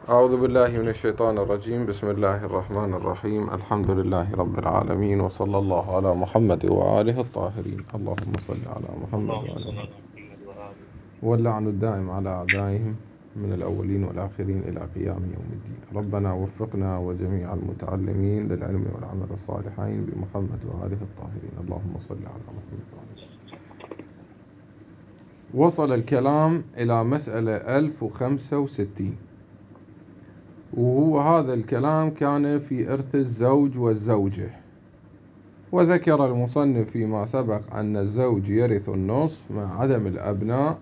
أعوذ بالله من الشيطان الرجيم. بسم الله الرحمن الرحيم. الحمد لله رب العالمين، وصلى الله على محمد وآله الطاهرين. اللهم صل على محمد وآله، واللعن الدائم على أعدائهم من الأولين والآخرين إلى قيام يوم الدين. ربنا وفقنا وجميع المتعلمين للعلم والعمل الصالحين بمحمد وآله الطاهرين. اللهم صل على محمد وآله. وصل الكلام إلى مسألة 1065، وهو هذا الكلام كان في إرث الزوج والزوجة. وذكر المصنف فيما سبق أن الزوج يرث النصف مع عدم الأبناء،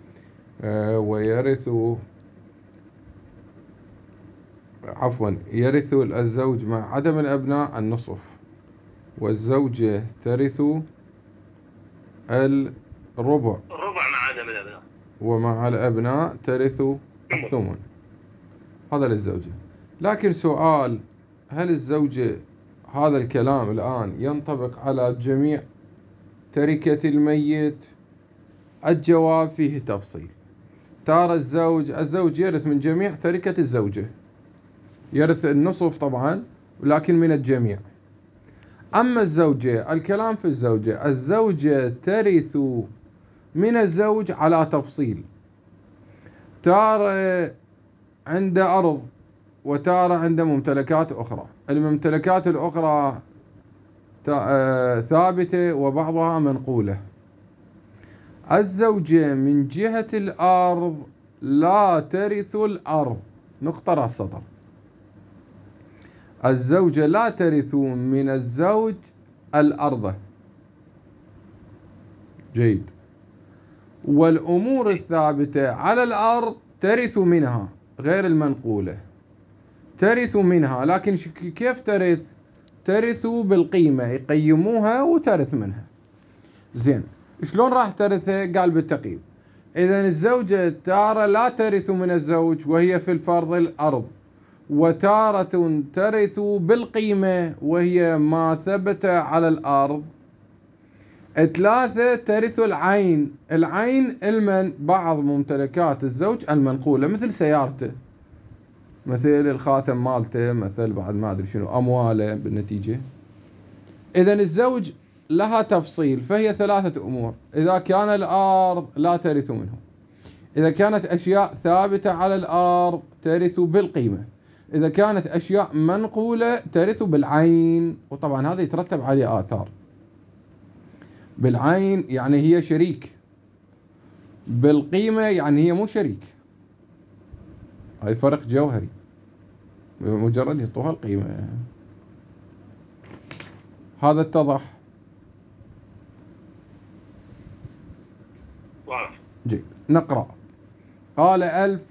يرث الزوج مع عدم الأبناء النصف، والزوجة ترث الربع مع عدم الأبناء، ومع الأبناء ترث الثمن. هذا للزوجة. لكن سؤال: هل الزوجة هذا الكلام الآن ينطبق على جميع تركة الميت؟ الجواب فيه تفصيل. ترى الزوج يرث من جميع تركة الزوجة، يرث النصف طبعا، لكن من الجميع. أما الزوجة، الكلام في الزوجة ترث من الزوج على تفصيل. ترى عند أرض، وتارة عند ممتلكات أخرى. الممتلكات الأخرى ثابتة وبعضها منقولة. الزوجة من جهة الأرض لا ترث الأرض. نقطة رأس السطر. الزوجة لا ترث من الزوج الأرض. جيد. والأمور الثابتة على الأرض ترث منها، غير المنقولة ترث منها. لكن كيف ترث؟ ترث بالقيمة، يقيموها وترث منها. زين، شلون راح ترثها؟ قال بالتقييم. إذن الزوجة تارة لا ترث من الزوج وهي في الفرض الأرض، وتارة ترث بالقيمة وهي ما ثبت على الأرض. 3 ترث العين. العين بعض ممتلكات الزوج المنقولة، مثل سيارته، مثل الخاتم مالته، مثل بعد ما أدري شنو أمواله بالنتيجة. إذن الزوج لها تفصيل، فهي 3 أمور. إذا كان الأرض لا ترث منه، إذا كانت أشياء ثابتة على الأرض ترث بالقيمة، إذا كانت أشياء منقولة ترث بالعين. وطبعا هذا يترتب عليه آثار. بالعين يعني هي شريك، بالقيمة يعني هي مو شريك. هاي فرق جوهري، مجرد يعطوها القيمة. هذا اتضح؟ جيد، نقرأ. قال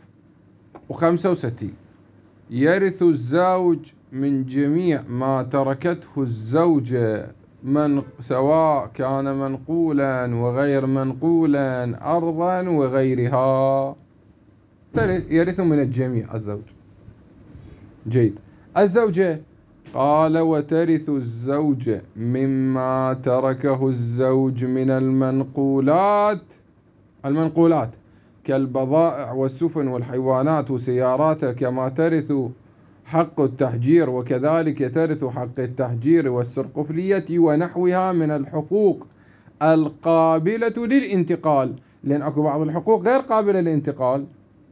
1065: يرث الزوج من جميع ما تركته الزوجة، سواء كان منقولا وغير منقولا، أرضا وغيرها. يرث من الجميع الزوج. جيد. الزوجة قال: وترث الزوجة مما تركه الزوج من المنقولات كالبضائع والسفن والحيوانات وسياراته، كما ترث حق التحجير، وكذلك ترث حق التحجير والسرقفلية ونحوها من الحقوق القابلة للانتقال. لأن أكو بعض الحقوق غير قابلة للانتقال.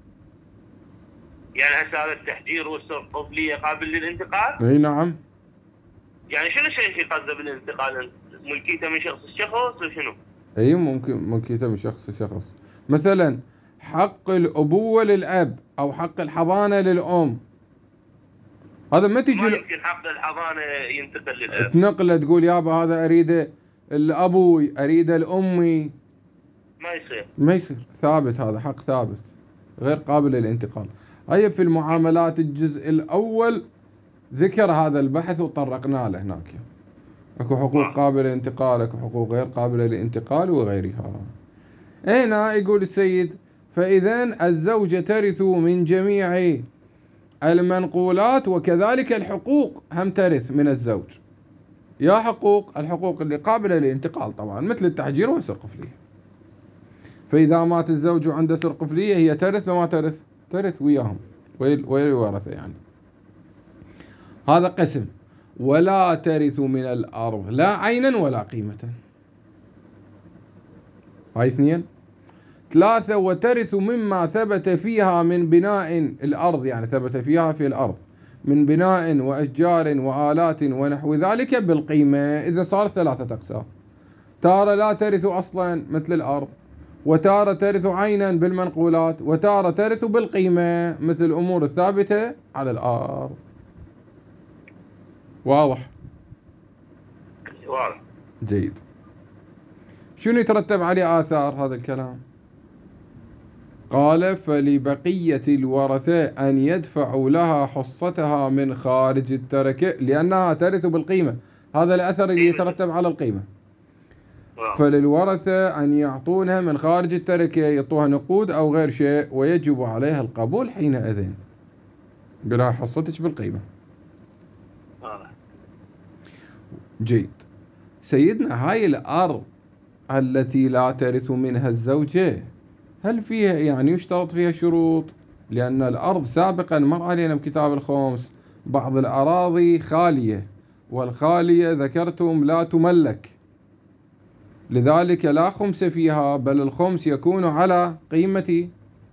يعني هسه هذا التحجير والسرقفلية قابل للانتقال؟ اي نعم. يعني شنو شيء قصده بالانتقال؟ ملكيته من شخص لشخص وشنو؟ اي ممكن ملكيته من شخص لشخص. مثلا حق الأبوة للأب، أو حق الحضانة للأم. هذا ما تجي ما يمكن حق الحضانة ينتقل للأب. تنقله تقول يابا هذا أريده الأبوي، أريده الأمي. ما يصير. ثابت، هذا حق ثابت غير قابل للانتقال. هيا في المعاملات الجزء الأول ذكر هذا البحث وطرقنا له هناك. اكو حقوق قابلة للانتقال، اكو حقوق غير قابلة للانتقال وغيرها. هنا يقول السيد: فإذن الزوجة ترث من جميع المنقولات، وكذلك الحقوق هم ترث من الزوج. يا الحقوق اللي قابلة للانتقال طبعا، مثل التحجير والسرقفلية. فإذا مات الزوج وعنده سرقفلية هي ترث وما ترث؟ ترث وياهم. وللورثة يعني. هذا قسم. ولا ترث من الأرض لا عينا ولا قيمة. هاي 2. 3. وترث مما ثبت فيها من بناء الأرض، يعني ثبت فيها في الأرض من بناء وأشجار وآلات ونحو ذلك بالقيمة. إذا صار 3 أقسام. تارة لا ترث أصلا مثل الأرض، وتارة ترث عينا بالمنقولات، وتارة ترث بالقيمة مثل الأمور الثابتة على الأرض. واضح؟ واضح. جيد. شنو يترتب عليه آثار هذا الكلام؟ قال فلبقية الورثة أن يدفعوا لها حصتها من خارج التركة لأنها ترث بالقيمة. هذا الأثر اللي يترتب على القيمة. فللورثة أن يعطونها من خارج التركة، يعطوها نقود أو غير شيء، ويجب عليها القبول حينئذ. بلا حصتك بالقيمة. جيد. سيدنا هاي الأرض التي لا ترث منها الزوجة، هل فيها يعني يشترط فيها شروط؟ لأن الأرض سابقا مر علينا بكتاب الخمس بعض الأراضي خالية، والخالية ذكرتم لا تملك، لذلك لا خمس فيها، بل الخمس يكون على قيمة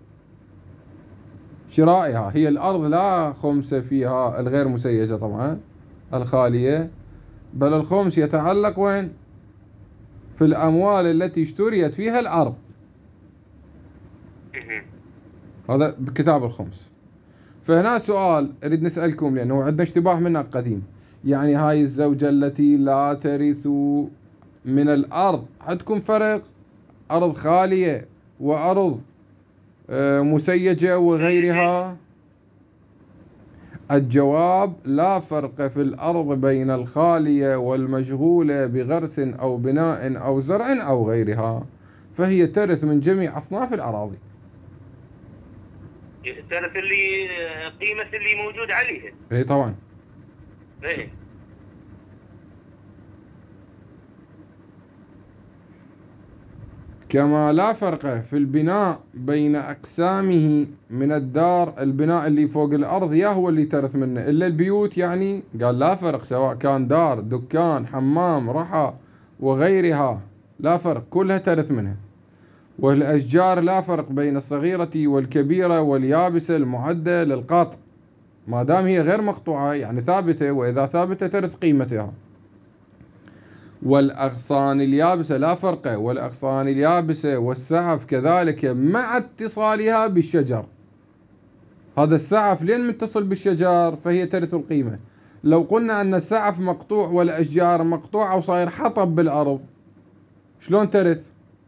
شرائها. هي الأرض لا خمس فيها الغير مسيجة طبعا الخالية، بل الخمس يتعلق وين؟ في الأموال التي اشتريت فيها الأرض. هذا بكتاب الخمس. فهنا سؤال أريد نسألكم لأنه عندنا اشتباه منها قديم. يعني هاي الزوجة التي لا ترث من الأرض، عندكم فرق أرض خالية وأرض مسيجة وغيرها؟ الجواب لا فرق في الأرض بين الخالية والمشغولة بغرس أو بناء أو زرع أو غيرها، فهي ترث من جميع أصناف الأراضي. ترث اللي قيمة اللي موجود عليها. اي طبعا. ايه. كما لا فرق في البناء بين أقسامه من الدار، البناء اللي فوق الأرض يا هو اللي ترث منه، إلا البيوت يعني قال لا فرق، سواء كان دار دكان حمام رحى وغيرها لا فرق، كلها ترث منها. والأشجار لا فرق بين الصغيرة والكبيرة واليابسة المعدة للقطع، ما دام هي غير مقطوعة يعني ثابتة، وإذا ثابتة ترث قيمتها. والأغصان اليابسة لا فرق، والأغصان اليابسة والسعف كذلك مع اتصالها بالشجر. هذا السعف لين متصل بالشجر فهي ترث القيمة. لو قلنا أن السعف مقطوع والأشجار مقطوعة وصاير حطب بالأرض، شلون ترث؟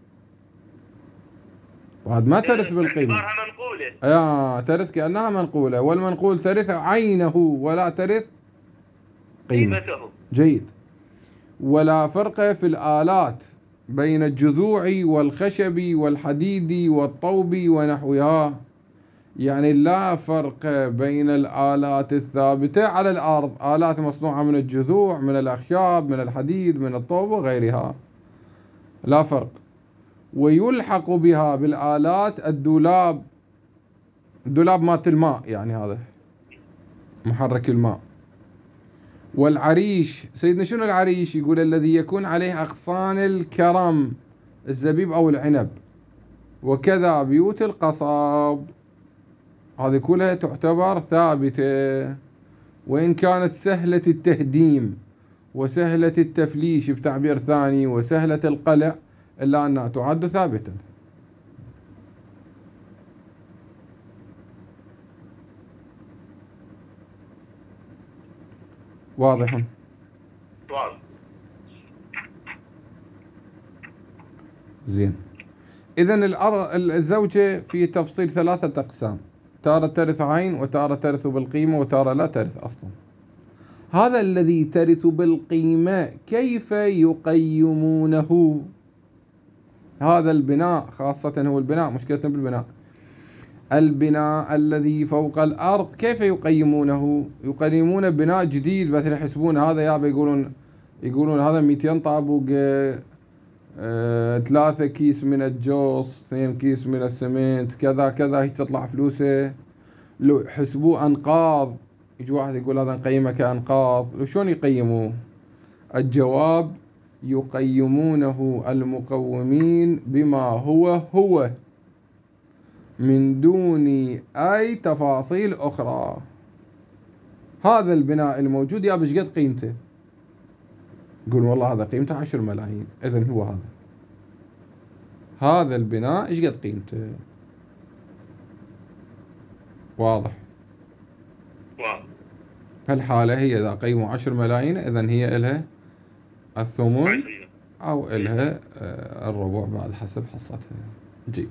وهذا ما ترث بالقيمة، ترث كأنها منقولة، والمنقول ترث عينه ولا ترث قيمته. جيد. ولا فرق في الآلات بين الجذوع والخشب والحديد والطوب ونحوها، يعني لا فرق بين الآلات الثابتة على الأرض، آلات مصنوعة من الجذوع من الأخشاب من الحديد من الطوب وغيرها، لا فرق. ويلحق بها بالآلات الدولاب مات الماء، يعني هذا محرك الماء. والعريش، سيدنا شنو العريش؟ يقول الذي يكون عليه أغصان الكرم الزبيب أو العنب، وكذا بيوت القصب، هذه كلها تعتبر ثابتة، وإن كانت سهلة التهديم وسهلة التفليش بتعبير ثاني وسهلة القلع، إلا أنها تعد ثابتة. واضح؟ واضح. زين. إذن الزوجة في تفصيل 3 أقسام، تارة ترث عين، وتارة ترث بالقيمة، وتارة لا ترث أصلا. هذا الذي ترث بالقيمة كيف يقيمونه؟ هذا البناء خاصة، هو البناء مشكلتنا بالبناء، البناء الذي فوق الأرض كيف يقيمونه؟ يقيمون بناء جديد مثل يحسبون هذا يابا، يقولون هذا 200 طابق، 3 كيس من الجوص، 2 كيس من السمنت، كذا كذا، هي تطلع فلوسه. لو حسبوه أنقاض، يجي واحد يقول هذا نقيمه كأنقاض، لو شلون يقيموه؟ الجواب يقيمونه المقومين بما هو من دون أي تفاصيل أخرى. هذا البناء الموجود يا بش قد قيمته؟ يقول والله هذا قيمته 10 ملايين، إذن هو هذا البناء إيش قد قيمته؟ واضح؟ فالحالة هي إذا قيموا 10 ملايين إذن هي إلها الثمن أو إلها الربع بعد حسب حصتها. جيد.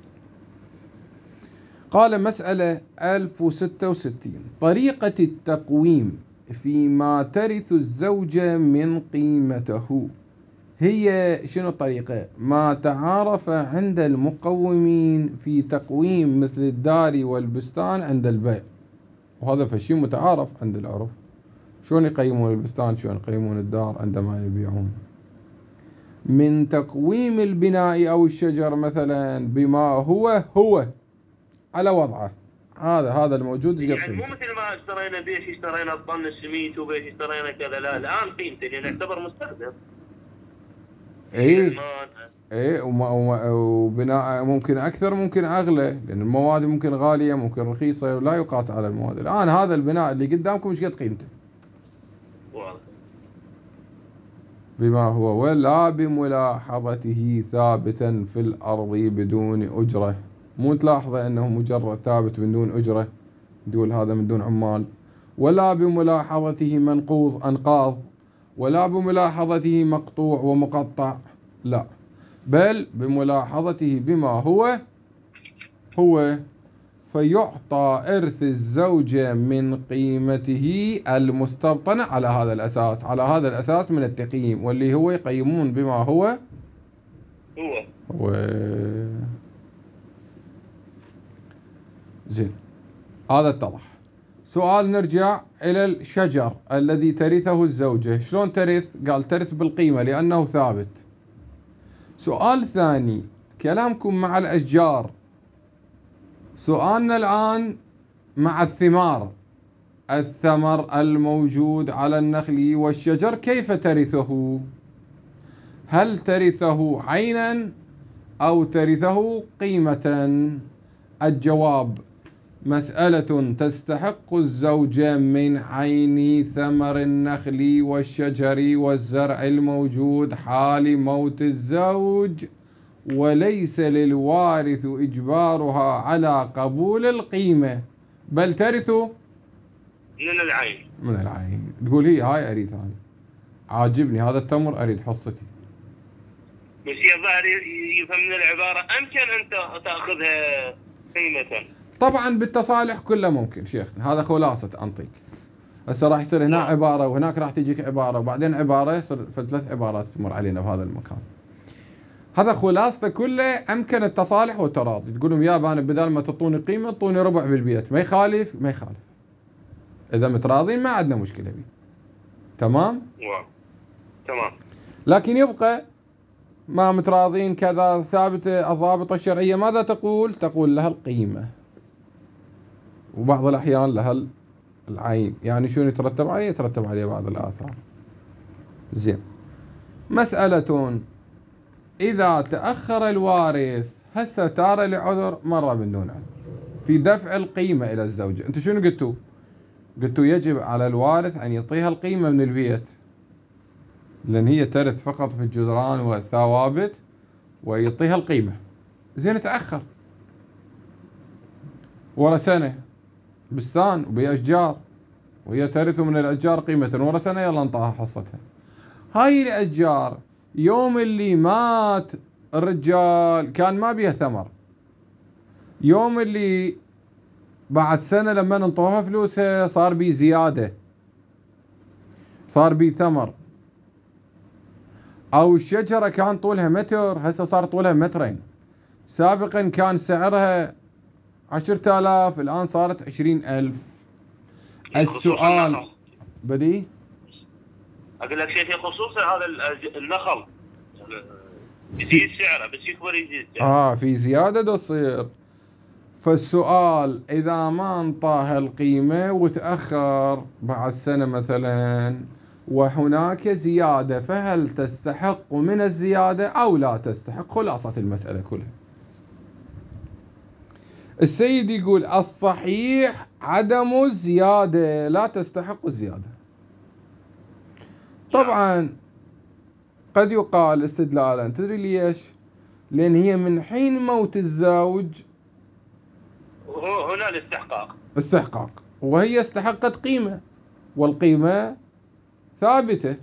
قال مسألة 1066: طريقة التقويم فيما ترث الزوجة من قيمته هي شنو الطريقة؟ ما تعارف عند المقومين في تقويم مثل الدار والبستان عند البيع، وهذا فشي متعارف عند العرف. شلون يقيمون البستان، شلون يقيمون الدار عندما يبيعون؟ من تقويم البناء أو الشجر مثلا بما هو على وضعه، هذا الموجود. يعني مو مثل ما اشترينا بيش اشترينا الطن السميت وبيش اشترينا كذا، لا الآن قيمته لأن يعتبر مستخدم. ايه وبناء ممكن اكثر ممكن اغلى، لان المواد ممكن غاليه ممكن رخيصه ولا يقاس على المواد. الان هذا البناء اللي قدامكم ايش قد قيمته؟ بما هو ولا بملاحظته ثابتا في الارض بدون اجره. مو تلاحظه انه مجرد ثابت من دون اجره، تقول هذا من دون عمال. ولا بملاحظته انقاض، ولا بملاحظته مقطوع ومقطع، لا، بل بملاحظته بما هو فيعطى إرث الزوجة من قيمته المستبطنة على هذا الأساس من التقييم، واللي هو يقيمون بما هو زين. هذا اتضح. سؤال، نرجع إلى الشجر الذي ترثه الزوجة. شلون ترث؟ قال ترث بالقيمة لأنه ثابت. سؤال ثاني، كلامكم مع الأشجار، سؤالنا الآن مع الثمر الموجود على النخل والشجر كيف ترثه؟ هل ترثه عينا أو ترثه قيمة؟ الجواب: مسألة تستحق الزوجة من عين ثمر النخل والشجر والزرع الموجود حال موت الزوج، وليس للوارث إجبارها على قبول القيمة، بل ترث من العين. تقول هاي أريد، هاي عاجبني هذا التمر أريد حصتي. بس يظهر يفهم من العبارة أمكن أن تأخذها قيمة. طبعا بالتصالح كله ممكن شيخنا، هذا خلاصة أنطيك. هسه راح يصير هنا عبارة وهناك راح تجيك عبارة وبعدين عبارة، يصير ثلاث عبارات تمر علينا في هذا المكان. هذا خلاصة كله أمكن التصالح والتراضي. تقولهم يا أنا بدل ما تعطوني قيمة اعطوني ربع بالبيت، ما يخالف. إذا متراضين ما عندنا مشكلة بيه. تمام. لكن يبقى ما متراضين كذا ثابتة الضابطة الشرعية، ماذا تقول؟ تقول لها القيمة، وبعض الأحيان لها العين. يعني شو يترتب عليه؟ يترتب عليه بعض الآثار. زين. مسألة، إذا تأخر الوارث، هسه تارة لعذر مرة من دون عذر في دفع القيمة إلى الزوجة، أنتوا شنو قلتوا؟ قلتوا يجب على الوارث أن يعطيها القيمة من البيت، لأن هي ترث فقط في الجدران والثوابت، ويعطيها القيمة. زين، تأخر ورا سنة بستان وبأشجار، وهي ترث من الأشجار قيمة، ورا سنة يلا انطاها حصتها. هاي الأشجار يوم اللي مات الرجال كان ما بيها ثمر، يوم اللي بعد سنة لما ننطوها فلوسها صار بي زيادة، صار بي ثمر. أو الشجرة كان طولها متر هسه صار طولها مترين، سابقا كان سعرها 10,000 الآن صارت 20,000. السؤال بدي أقول لك شيء في خصوص هذا النخل يزيد سعره، بس يكبر يزيد سعره. في زيادة تصير. فالسؤال إذا ما انطاها القيمة وتأخر بعد سنة مثلا وهناك زيادة، فهل تستحق من الزيادة أو لا تستحق؟ خلاصة المسألة كلها. السيد يقول الصحيح عدم الزيادة، لا تستحق الزيادة. طبعا قد يقال استدلالا، تدري ليش؟ لأن هي من حين موت الزوج هنا استحقاق، وهي استحقت قيمة، والقيمة ثابتة،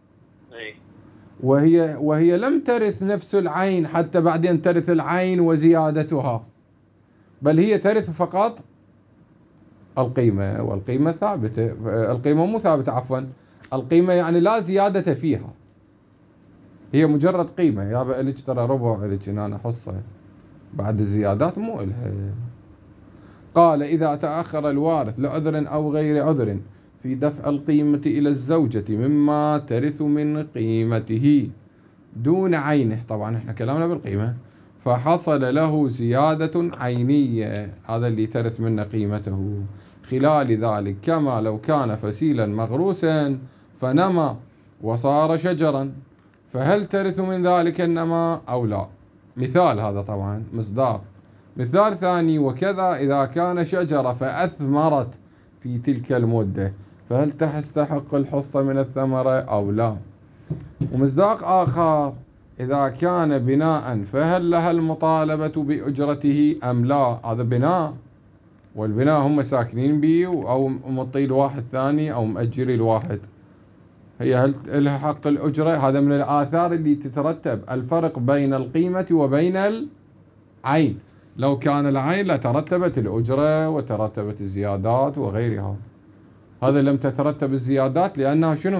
وهي لم ترث نفس العين حتى بعدين ترث العين وزيادتها، بل هي ترث فقط القيمة، والقيمة ثابتة. القيمة مو ثابتة، عفوا، القيمة يعني لا زيادة فيها، هي مجرد قيمة. يابا إلك ترى ربع، إلك أنا حصة، بعد الزيادات مو إلها. قال إذا تأخر الوارث لعذر أو غير عذر في دفع القيمة إلى الزوجة مما ترث من قيمته دون عينه، طبعا احنا كلامنا بالقيمة، فحصل له زيادة عينية، هذا اللي ترث منه قيمته خلال ذلك، كما لو كان فسيلا مغروسا فنمى وصار شجرا، فهل ترث من ذلك النماء أو لا؟ مثال هذا طبعا مصداق. مثال ثاني، وكذا إذا كان شجرة فأثمرت في تلك المدة، فهل تستحق الحصة من الثمرة أو لا؟ ومصداق آخر، إذا كان بناء فهل لها المطالبة بأجرته أم لا؟ هذا بناء، والبناء هم ساكنين به أو مطي الواحد ثاني أو مأجري الواحد، هي هل لها حق الأجرة؟ هذا من الآثار اللي تترتب، الفرق بين القيمة وبين العين. لو كان العين لترتبت الأجرة وترتبت الزيادات وغيرها، هذا لم تترتب الزيادات لأنها شنو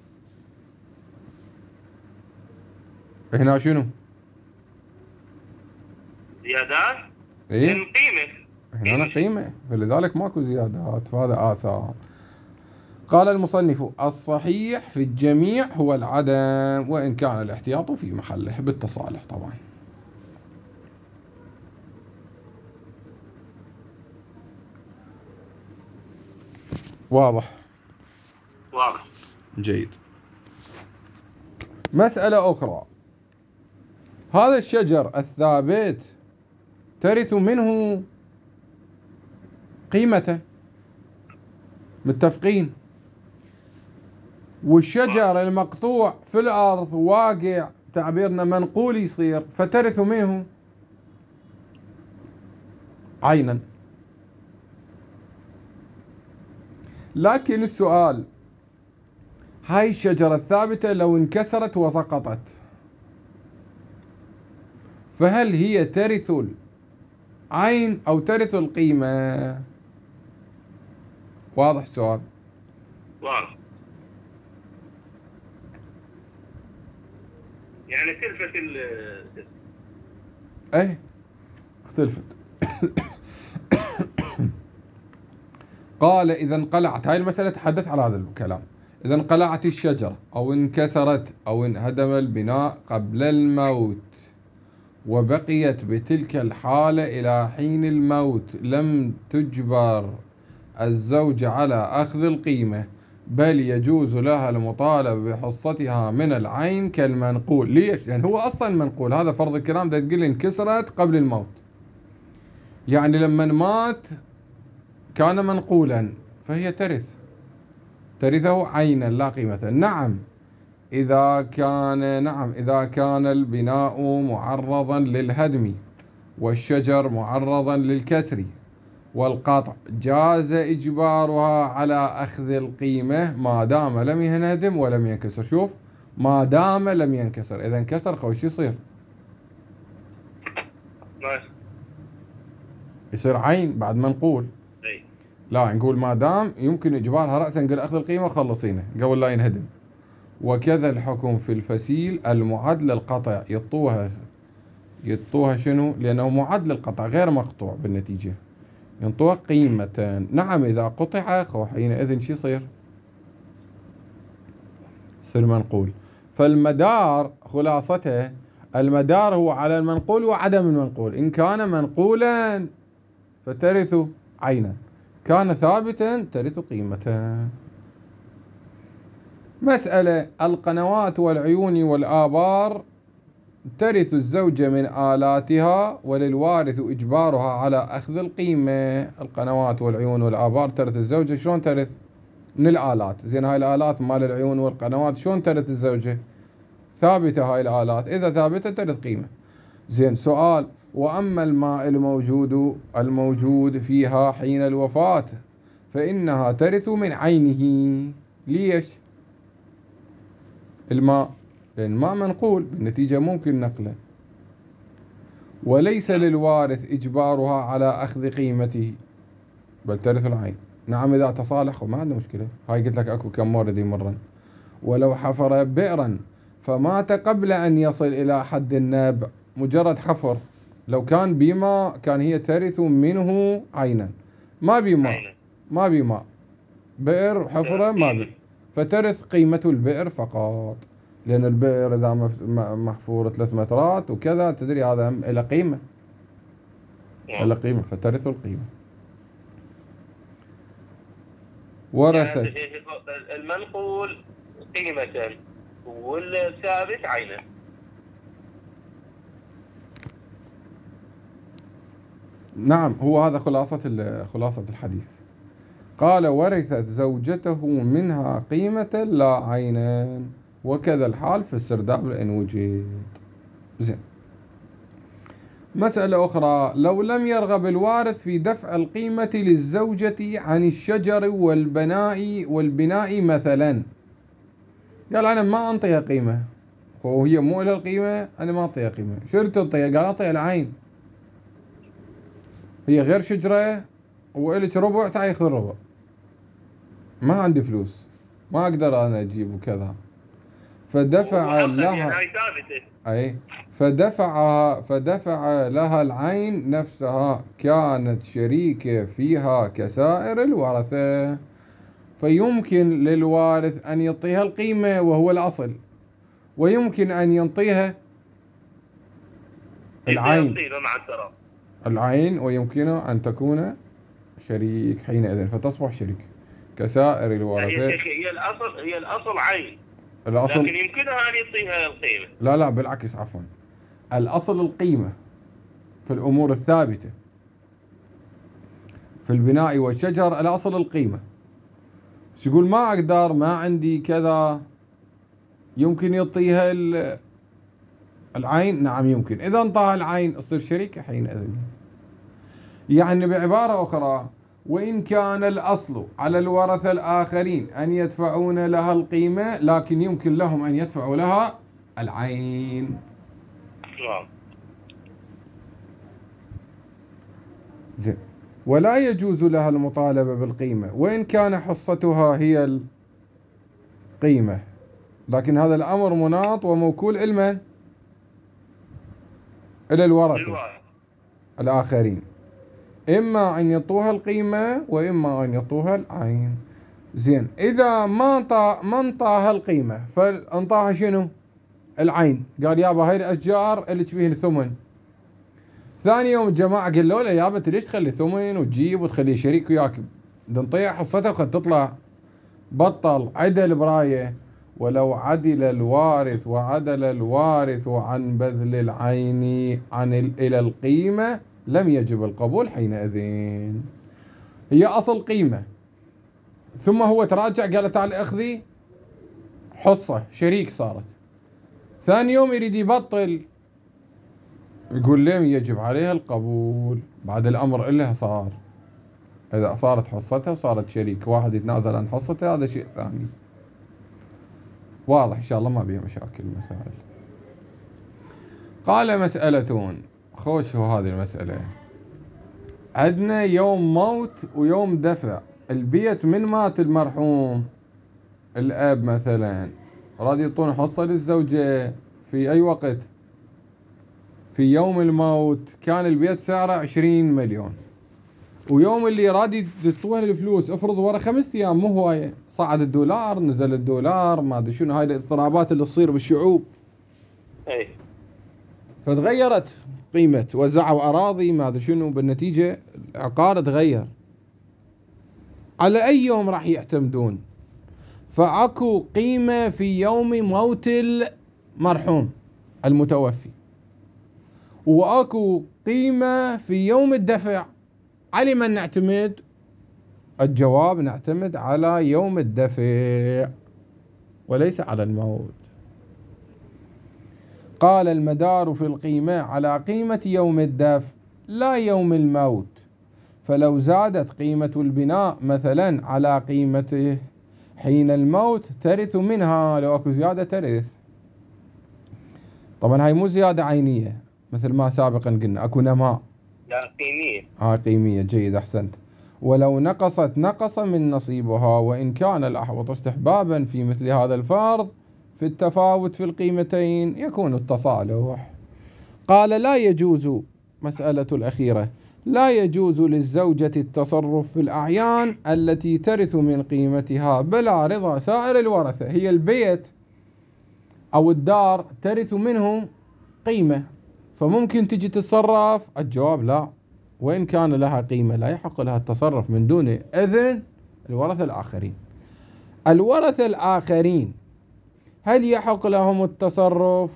هنا شنو؟ زيادات إيه؟ من قيمة، هنا قيمة، فلذلك ماكو زيادات، فهذا آثار. قال المصنف الصحيح في الجميع هو العدم، وإن كان الاحتياط في محله بالتصالح طبعا. واضح؟ جيد. مسألة أخرى، هذا الشجر الثابت ترث منه قيمة، متفقين؟ والشجر المقطوع في الأرض واقع، تعبيرنا منقول يصير، فترث منه عينا. لكن السؤال، هاي الشجرة الثابتة لو انكسرت وسقطت، فهل هي ترث العين أو ترث القيمة؟ واضح السؤال؟ واضح. يعني تلفت ايه اختلفت. قال إذا انقلعت، هاي المسألة تحدث على هذا الكلام، إذا انقلعت الشجرة أو انكسرت أو انهدم البناء قبل الموت وبقيت بتلك الحالة إلى حين الموت، لم تجبر الزوجة على أخذ القيمة، بل يجوز لها المطالبة بحصتها من العين كالمنقول. ليش؟ لأن هو أصلا منقول، هذا فرض الكلام ده تقول انكسرت قبل الموت، يعني لما مات كان منقولا، فهي ترثه عينا لا قيمة. نعم إذا كان البناء معرضا للهدم والشجر معرضا للكسر والقطع، جاز إجبارها على أخذ القيمة ما دام لم ينهدم ولم ينكسر. شوف، ما دام لم ينكسر، إذا انكسر خوش يصير؟ يصير عين بعد ما نقول لا، نقول ما دام يمكن إجبارها رأسا، نقول أخذ القيمة خلصينه قبل لا ينهدم. وكذا الحكم في الفسيل المعد للقطع، يطوها شنو؟ لأنه معد للقطع غير مقطوع بالنتيجة، ينطوها قيمة. نعم إذا قطع حينئذ شو يصير؟ يصير منقول. فالمدار خلاصته، المدار هو على المنقول وعدم المنقول. إن كان منقولا فترث عينا، كان ثابتا ترث قيمة. مسألة: القنوات والعيون والآبار ترث الزوجة من آلاتها وللوارث إجبارها على أخذ القيمة. القنوات والعيون والآبار ترث الزوجة. شلون ترث؟ من الآلات. زين هاي الآلات مال العيون والقنوات شلون ترث الزوجة؟ ثابتة هاي الآلات، إذا ثابتة ترث قيمة. زين سؤال: وأما الماء الموجود فيها حين الوفاة فإنها ترث من عينه. ليش؟ الماء، لأن الماء منقول بالنتيجة ممكن نقله، وليس للوارث إجبارها على أخذ قيمته بل ترث العين. نعم إذا تصالحوا ما عنده مشكلة. هاي قلت لك أكو كم مورد مرة. ولو حفر بئرا فمات قبل أن يصل إلى حد النبع، مجرد حفر، لو كان بماء كان هي ترث منه عينا. ما بماء، بئر حفرة ما بي، فترث قيمة البئر فقط، لأن البئر إذا محفور 3 مترات وكذا تدري هذا إلى قيمة، إلى قيمة، فترث القيمة. ورثت يعني المنقول قيمة والثابت عينا. نعم، هو هذا خلاصة الحديث. قال: ورثت زوجته منها قيمة لا عينا، وكذا الحال في السرداب إن وجد. زين. مسألة أخرى: لو لم يرغب الوارث في دفع القيمة للزوجة عن الشجر والبناء مثلا، قال أنا ما أنطيها قيمة، وهي مو لها القيمة، أنا ما أنطيها قيمة. شو تنطيها؟ قال أنطيها العين، هي غير شجرة وإلك ربع، تعي خذ الربع، ما عندي فلوس، ما أقدر أنا أجيب وكذا. فدفع لها، أي فدفع لها العين نفسها، كانت شريكة فيها كسائر الورثة، فيمكن للوارث أن يعطيها القيمة وهو الأصل، ويمكن أن يعطيها العين، ويمكن أن تكون شريك حينئذ، فتصبح شريك كسائر الورثة. هي الأصل عين، الأصل، لكن يمكنها أن يعطيها القيمة. لا بالعكس، عفوا، الأصل القيمة في الأمور الثابتة، في البناء والشجر الأصل القيمة. يقول ما أقدر، ما عندي كذا، يمكن يعطيها العين. نعم يمكن، إذا انطاها العين تصير شريكة حينئذ. يعني بعبارة أخرى: وإن كان الأصل على الورثة الآخرين أن يدفعون لها القيمة، لكن يمكن لهم أن يدفعوا لها العين. زين. ولا يجوز لها المطالبة بالقيمة وإن كان حصتها هي القيمة، لكن هذا الأمر مناط وموكول إلى الورثة الآخرين، إما أن يعطوها القيمة وإما أن يعطوها العين. زين، إذا ما انطاها القيمة فانطاها شنو؟ العين. قال يابا هاي الأشجار اللي تبيه الثمن. ثاني يوم الجماعة قالوا له يابا انت ليش تخلي ثمن وتجيب وتخلي شريك وياك؟ نطيع حصتها وقد تطلع. بطل عدل براية. ولو عدل الوارث وعدل الوارث عن بذل العين إلى القيمة لم يجب القبول حينئذ. هي أصل قيمة، ثم هو تراجع قال تعال أخذي حصة، شريك صارت. ثاني يوم يريد يبطل، يقول لم يجب عليها القبول بعد الأمر إلا صار. إذا صارت حصتها وصارت شريك، واحد يتنازل عن حصته هذا شيء ثاني. واضح إن شاء الله، ما بيه مشاكل مسائل. قال: مسألة خوش هو هذه المسألة. عندنا يوم موت ويوم دفع. البيت من مات المرحوم، الأب مثلا، راد يعطون حصة للزوجة في أي وقت؟ في يوم الموت كان البيت سعره 20 مليون، ويوم اللي راد يدفعون الفلوس افرض ورا 5 أيام، مو هواية، صعد الدولار نزل الدولار، ما ادري شنو، هاي الاضطرابات اللي تصير بالشعوب. فتغيرت قيمة، وزعوا أراضي ما أدري شنو، بالنتيجة العقار تغير. على أي يوم راح يعتمدون؟ فأكو قيمة في يوم موت المرحوم المتوفي، وأكو قيمة في يوم الدفع. على من نعتمد؟ الجواب نعتمد على يوم الدفع وليس على الموت. قال المدار في القيمة على قيمة يوم الدفع لا يوم الموت، فلو زادت قيمة البناء مثلا على قيمته حين الموت ترث منها، لو اكو زيادة ترث. طبعا هاي مو زيادة عينية مثل ما سابقا قلنا، اكو نماء. لا قيمية. قيمية، جيد أحسنت. ولو نقصت نقص من نصيبها، وإن كان الأحوط استحبابا في مثل هذا الفرض في التفاوت في القيمتين يكون التصالح. قال لا يجوز، مسألة الأخيرة، لا يجوز للزوجة التصرف في الأعيان التي ترث من قيمتها بلا رضا سائر الورثة. هي البيت أو الدار ترث منه قيمة، فممكن تجي تتصرف. الجواب لا، وإن كان لها قيمة لا يحق لها التصرف من دون إذن الورثة الآخرين. الورثة الآخرين هل يحق لهم التصرف؟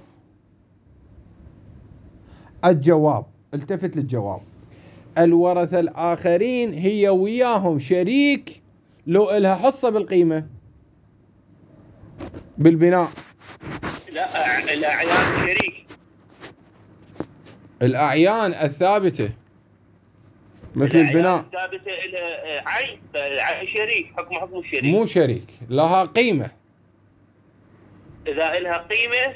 الجواب، التفت للجواب، الورثة الآخرين هي وياهم شريك لو إلها حصة بالقيمة بالبناء. لا الأعيان شريك. الأعيان الثابتة مثل البناء الثابتة إلها عين، فالعين شريك، حكم الشريك. مو شريك، لها قيمة. إذا إلها قيمة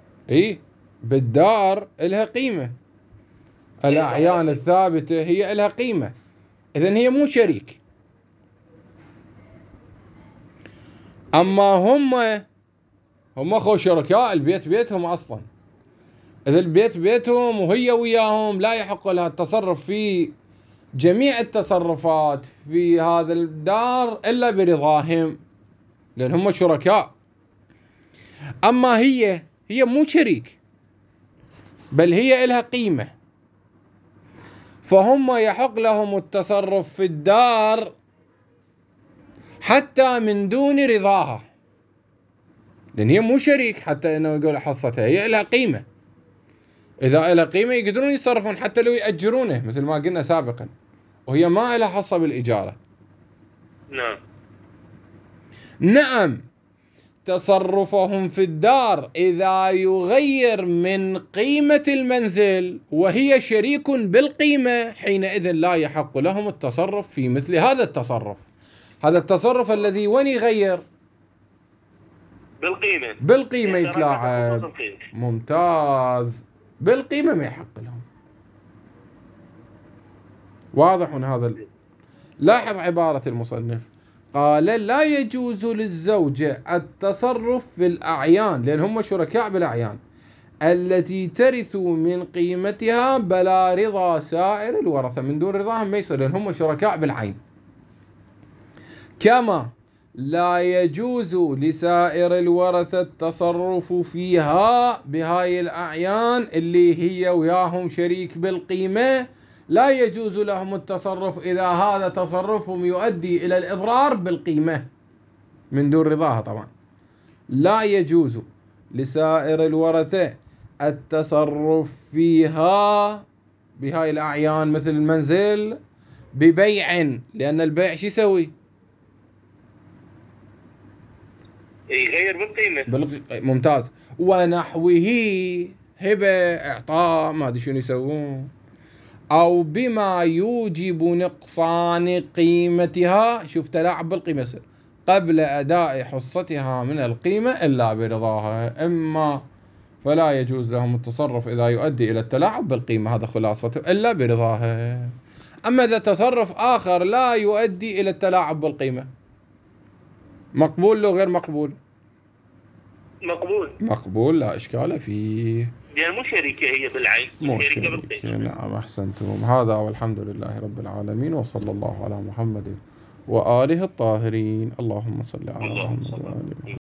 بالدار إلها قيمة. الأعيان الثابتة هي إلها قيمة، إذن هي مو شريك. أما هم خو شركاء، البيت بيتهم أصلا. إذا البيت بيتهم وهي وياهم لا يحق لها التصرف في جميع التصرفات في هذا الدار إلا برضاهم، لأن هم شركاء. أما هي مو شريك، بل هي إلها قيمة، فهم يحق لهم التصرف في الدار حتى من دون رضاها، لأن هي مو شريك حتى إنه يقول حصتها، هي لها قيمة. إذا لها قيمة يقدرون يتصرفون حتى لو يأجرونه مثل ما قلنا سابقا، وهي ما لها حصة بالإجارة. نعم، تصرفهم في الدار إذا يغير من قيمة المنزل وهي شريك بالقيمة، حينئذ لا يحق لهم التصرف في مثل هذا التصرف. هذا التصرف الذي وين يغير؟ بالقيمة يتلاعب. ممتاز، بالقيمة ما يحق لهم. واضح هذا؟ لاحظ عبارة المصنف، قال لا يجوز للزوجة التصرف في الأعيان، لأن هم شركاء بالأعيان التي ترث من قيمتها بلا رضا سائر الورثة. من دون رضاهم ما يصير، لأن هم شركاء بالعين. كما لا يجوز لسائر الورثة التصرف فيها بهاي الأعيان اللي هي وياهم شريك بالقيمة، لا يجوز لهم التصرف إذا هذا تصرفهم يؤدي إلى الإضرار بالقيمة من دون رضاها. طبعا لا يجوز لسائر الورثة التصرف فيها بهاي الأعيان مثل المنزل ببيع، لأن البيع شو يسوي؟ يغير بالقيمة. ممتاز. ونحوه، هبة، إعطاء، ما أدري شنو يسوون، أو بما يوجب نقصان قيمتها. شوف تلاعب بالقيمة يصير قبل أداء حصتها من القيمة إلا برضاها. إما فلا يجوز لهم التصرف إذا يؤدي إلى التلاعب بالقيمة، هذا خلاصته، إلا برضاها. أما إذا تصرف آخر لا يؤدي إلى التلاعب بالقيمة، مقبول لو غير مقبول؟ مقبول، لا إشكال فيه، يعني مو شريكة هي بالعين، مو شريكة. نعم أحسنتم. هذا والحمد لله رب العالمين، وصلى الله على محمد وآله الطاهرين. اللهم صل على محمد وآله محمد.